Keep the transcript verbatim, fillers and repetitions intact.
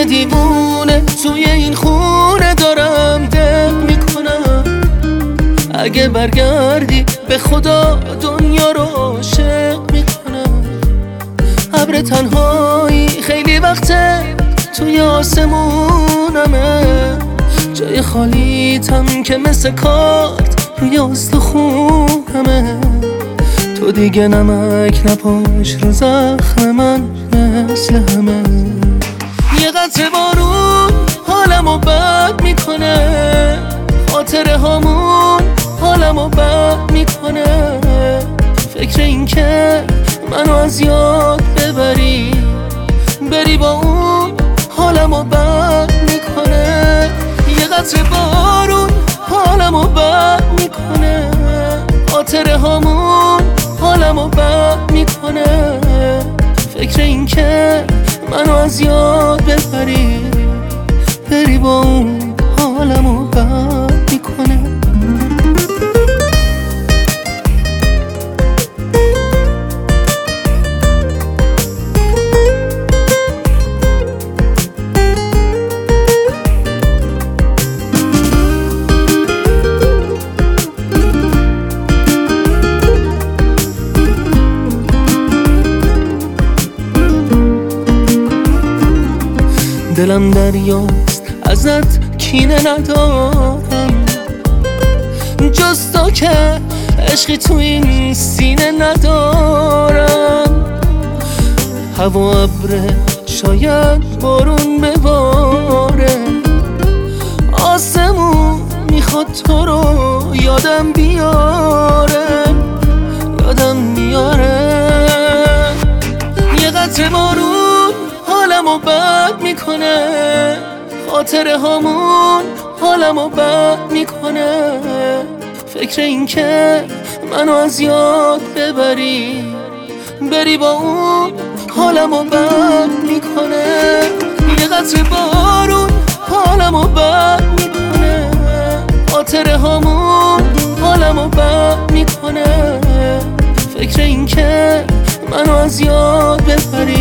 مثل دیوونه توی این خونه دارم دق میکنم. اگه برگردی به خدا دنیا رو عاشق میکنم. ابر تنهایی خیلی وقته توی آسمونمه، جای خالیتم که مثل کارت روی استخونمه. تو دیگه نمک نپاش رو زخم من مثل همه. یه قطره بارون حالمو بد میکنه، خاطره هامون حالمو بد میکنه. فکر این که منو از یاد ببری، بری با اون حالمو بد میکنه. یه قطره بارون حالمو بد میکنه، خاطره هامون حالمو بد میکنه. فکر این که منو از یاد ببری، بری با اون حالمو بد میکنه. دلم دریاست ازت کینه ندارم، جز تو که عشقی تو این سینه ندارم. هوا ابره شاید بارون بباره، آسمون میخواد تو رو یادم بیاره، یادم بیاره. یه قطره بارون حالمو بد میکنه، خاطره هامون حالمو بد میکنه. فکر این که منو از یاد ببری، بری با اون حالمو بد میکنه. یه قطره بارون حالمو بد میکنه، خاطره هامون حالمو بد میکنه. فکر این که منو از یاد ببری،